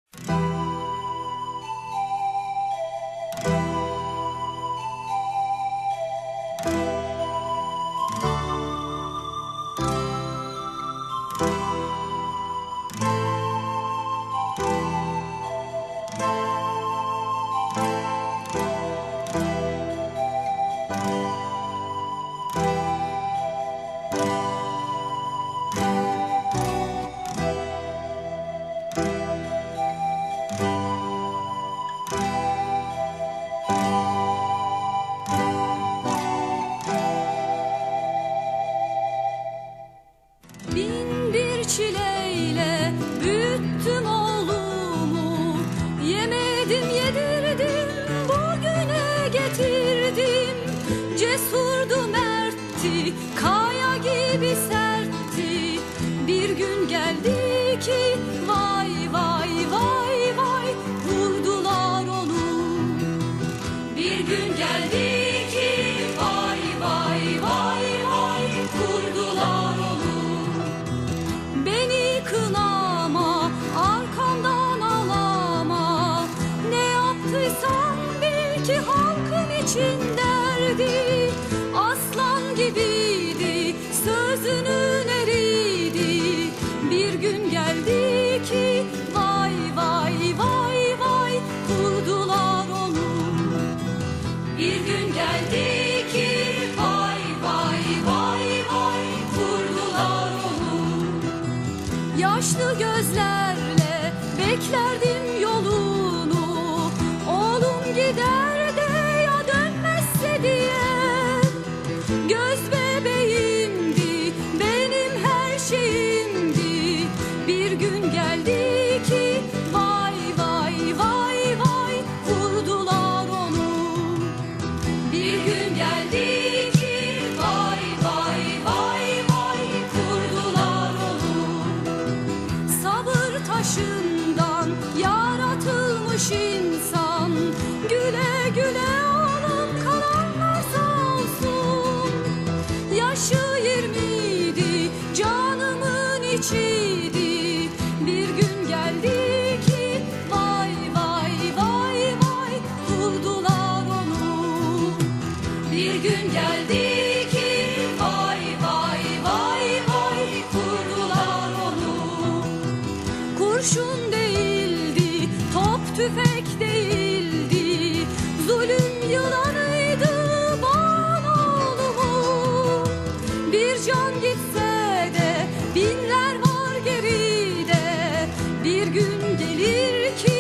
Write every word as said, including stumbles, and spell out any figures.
Bin bir çileyle büyüttüm oğlumu, yemedim yedirdim bugüne getirdim. Cesurdu mertti, kaya gibi sertti. Bir gün geldi ki vay vay vay vay vurdular onu. Bir gün geldi ki vay vay vay vay vurdular onu. Beni kınama, arkamdan ağlama. Ne yaptıysam bil ki halkım için derdi. Aslan gibiydi, sözünün eriydi. Bir gün geldi ki vay vay vay vay vurdular onu. Bir gün geldi ki vay vay vay vay vurdular onu. Yaşlı gözlerle beklerdim yolunu, oğlum gider de ya dönmezse diye. Göz bebeğimdi, benim her şeyimdi. Bir gün geldi ki vay vay vay vay vurdular onu. Bir gün geldi ki vay vay vay vay vurdular onu. Sabır taşından yaratılmış insan, güle güle oğlum kalanlar sağ olsun. Yaşı yirmiydi, canımın içiydi. Bir gün geldi ki vay vay vay vay vurdular onu. Bir gün geldi ki vay vay vay vay vurdular onu. Kurşun değildi, top tüfek değildi, zulüm yılanıydı bana oğlumu. Bir can gitse de binler var geride. Bir gün gelir ki